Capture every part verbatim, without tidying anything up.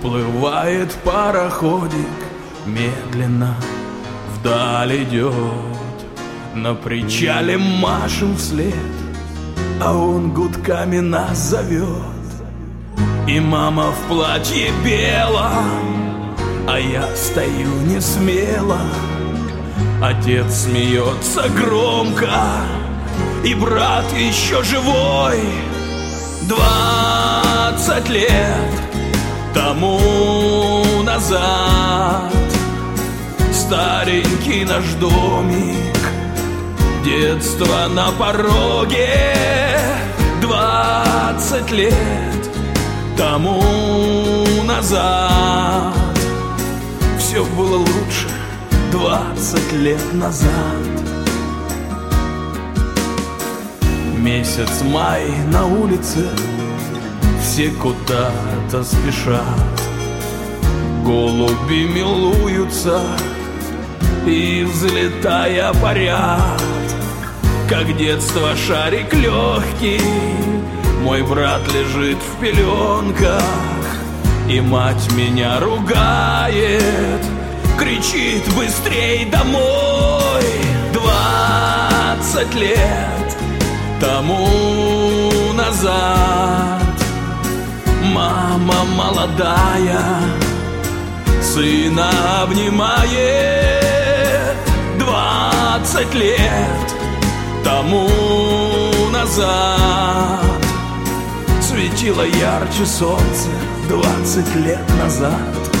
Уплывает пароходик, медленно вдаль идет. На причале машем вслед, а он гудками нас зовет. И мама в платье белом, а я стою не смело. Отец смеется громко, и брат еще живой. Двадцать лет тому назад старенький наш домик, детство на пороге. Двадцать лет тому назад все было лучше. Двадцать лет назад. Месяц май на улице, все куда-то спешат. Голуби милуются и, взлетая, парят. Как детство шарик легкий, мой брат лежит в пеленках, и мать меня ругает, кричит: быстрей домой. Двадцать лет тому назад мама молодая сына обнимает. Двадцать лет тому назад светило ярче солнце. Двадцать лет назад.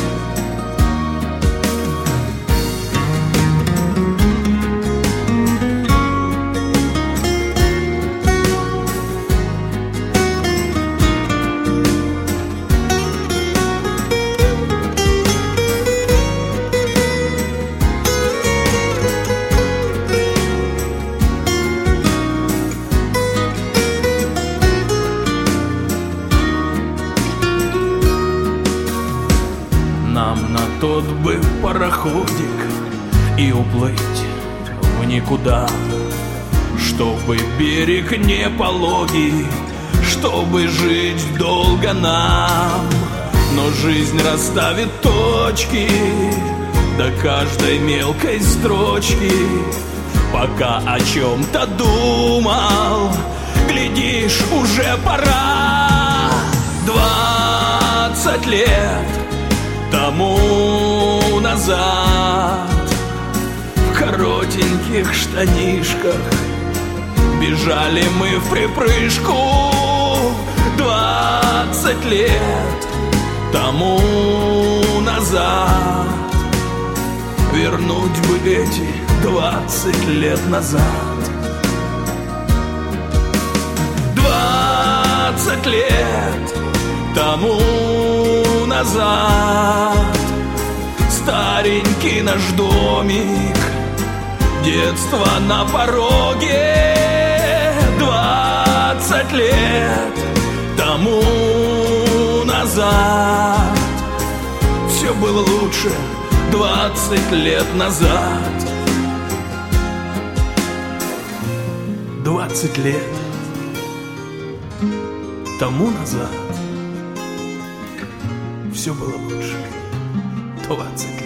Нам на тот бы пароходик и уплыть в никуда, чтобы берег не пологий, чтобы жить долго нам. Но жизнь расставит точки до каждой мелкой строчки. Пока о чем-то думал, глядишь, уже пора. Двадцать лет тому назад в коротеньких штанишках бежали мы в припрыжку. Двадцать лет тому назад вернуть бы эти двадцать лет назад. Двадцать лет тому назад старенький наш домик, детство на пороге. Двадцать лет тому назад все было лучше. Двадцать лет назад. Двадцать лет тому назад все было лучше. Двадцать лет.